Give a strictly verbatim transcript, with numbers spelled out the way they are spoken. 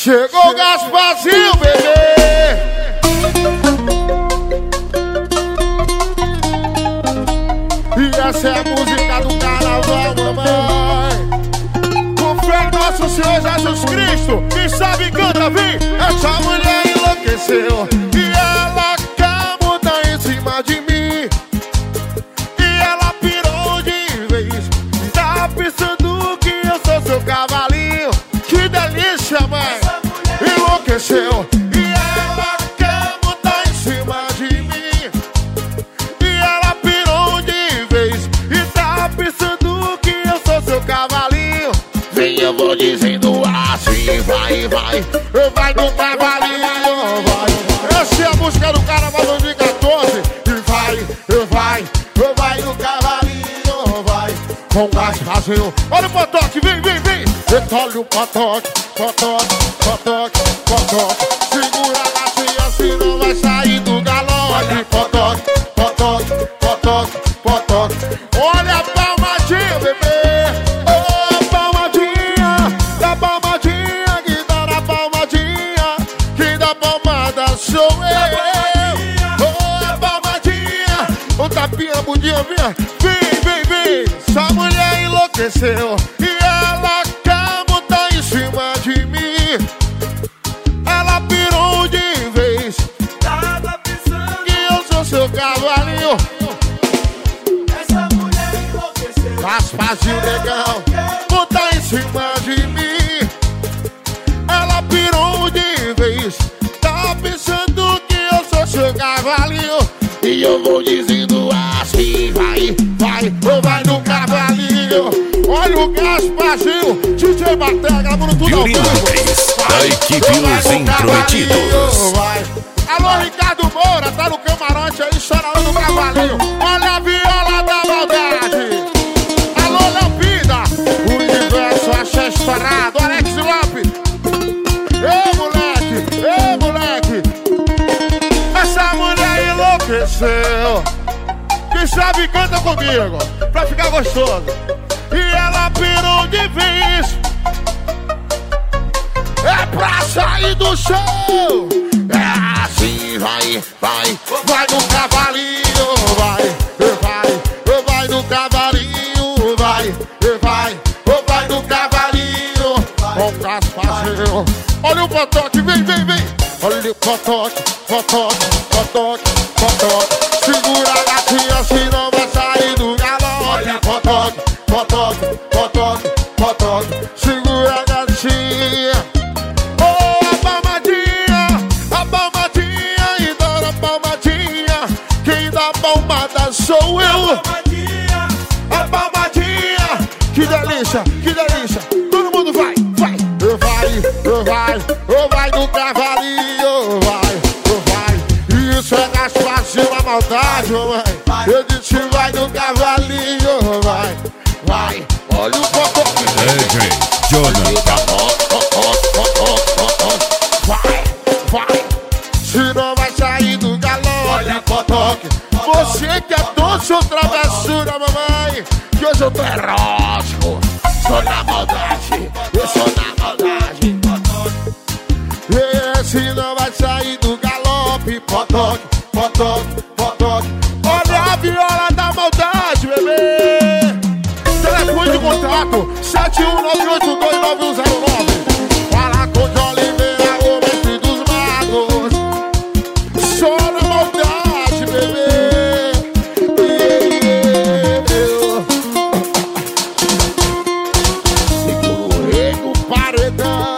Chegou o Gasparzinho, bebê. E essa é a música do carnaval, mamãe. Com fé em nosso Senhor Jesus Cristo, quem sabe canta, vem. Essa mulher enlouqueceu e ela quer mudar em cima de mim. E ela pirou de vez, tá pensando que eu sou seu cavalinho. Que delícia, mãe. Enlouqueceu e ela quer mudar em cima de mim. E ela pirou de vez e tá pensando que eu sou seu cavalinho. Vem, eu vou dizendo assim, vai, vai, vai no cavalinho, vai. Essa é a música do Carnaval dois mil e quatorze. E vai, vai, vai no cavalinho, vai. Com Gasparzinho. Olha o potoque, vem, vem, vem. Eita, olha o potoque, potoque, potoque, potoque. Segura a gatinha, se não vai sair do galope. Potoque, potoque, potoque, potoque. Olha a palmadinha, bebê. Oh, palmadinha, dá palmadinha, que dá na palmadinha. Quem dá palmada sou eu. Oh, a palmadinha, o tapinha, bundinha, vem, vem, vem, vem. Essa mulher enlouqueceu e ela quer botar em cima de mim. Ela pirou de vez, tava pensando que eu sou seu cavalinho. Essa mulher enlouqueceu, Gasparzinho legal, botar em cima de mim. Ela pirou de vez, tá pensando que eu sou seu cavalinho. E eu vou dizendo assim, vai, vai, vai no cavalinho. Olha o Gasparzinho, D J Baté, gravando tudo ao vivo. Da equipe Os Intrometidos. Vai. Alô, Ricardo Moura, tá no camarote aí, chorando no cavalinho. Olha a viola da maldade. Alô, Lampida, o universo acha estourado. Alex Lopes. Ei, moleque, ei, moleque. Essa mulher enlouqueceu. Quem sabe canta comigo, pra ficar gostoso. E ela pirou de vez. É pra sair do show. É assim, vai, vai, vai no cavalinho, vai, vai, vai no cavalinho, vai, vai, vai no cavalinho. Com Gasparzinho. Olha o potoque, vem, vem, vem. Olha o potoque, potoque, potoque, potoque. Segura a gatinha, se não vai sair do galope. Olha potoque, potoque, potoque, potoque. Segura a gatinha. Oh, a palmadinha, a palmadinha. E dá a palmadinha. Quem dá palmada sou eu. A palmadinha. Que delícia, que delícia. Todo mundo vai, vai. Vai, vai, vai no cavalinho, vai, vai. Isso é Gasparzinho, a maldade, mãe. Eu disse vai no cavalinho, vai, vai. Olha o potoque. D J Jonathan. Vai, vai. Se não vai sair do galope. Olha o potoque. Você que é doce ou travessura, mamãe. Que hoje eu tô erótico. Sou na maldade, eu sou na maldade. Esse não vai sair do galope. Potoque, potoque, potoque. Olha a viola da maldade, bebê. Telefone de contato sete um nove oito dois nove um zero nove. Fala com de Oliveira, o mestre dos magos. Só na maldade, bebê. Segura o rei no paredão.